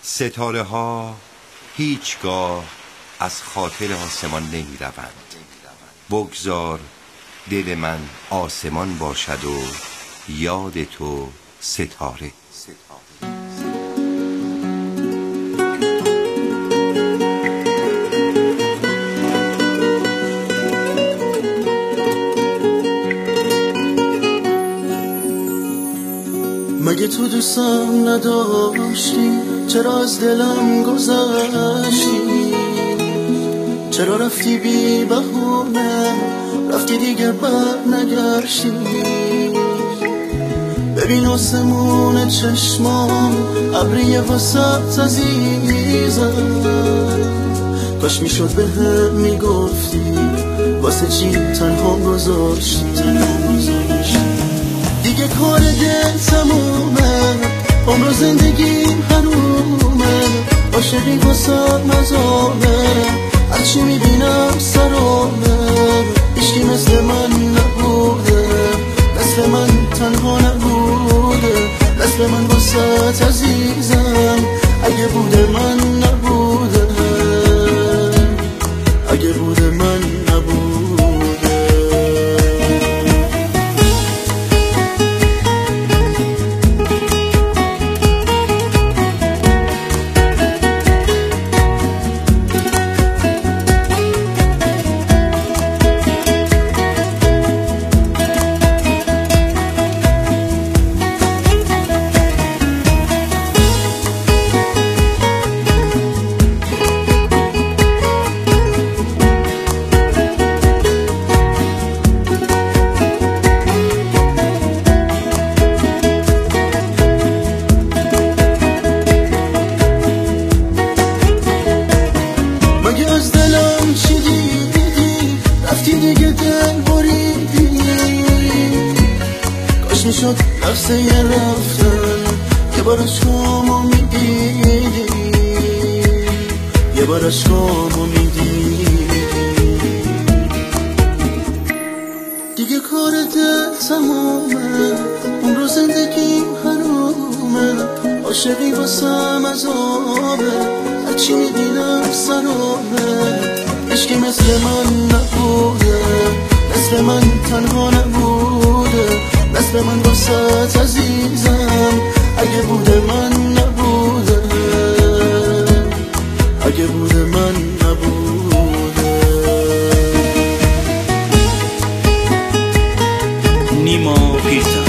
ستاره ها هیچگاه از خاطر آسمان نمی روند. بگذار دل من آسمان باشد و یاد تو ستاره. مگه تو دوستم نداشتی؟ چرا از دلم گذشتی؟ چرا رفتی بی بهونه؟ رفتی دیگه بر نگشتی. ببین آسمون چشمام ابریه واسط عزیزم. کاش میشد به هم میگفتی واسه چی تنها گذاشتی. دیگه کار دل تمومه، عمر زندگیم حرومه. عاشقی واسه مزامه، هرچی میبینم سرامه. هیچکی مثل من نبوده، مثل من تنها نبوده. مثل من واسه عزیزم، اگه بوده من نبوده، اگه بوده من نبوده. از دلم چی دیدی؟ رفتی دیگه دل بریدی. کاش میشد لحظه یه رفتن یه بار عشقامو میدیدی، یه بار عشقامو میدیدی. دیگه کار دل تمومه، عمر زندگیم حرومه. عاشقی واسم عذابه، هرچی میبینم سرامه. عشقی مثل من نبوده، مثل من تنها نبوده. مثل من واسه عزیزم، اگه بوده من نبوده، اگه بوده من نبوده. نیما پیرزن.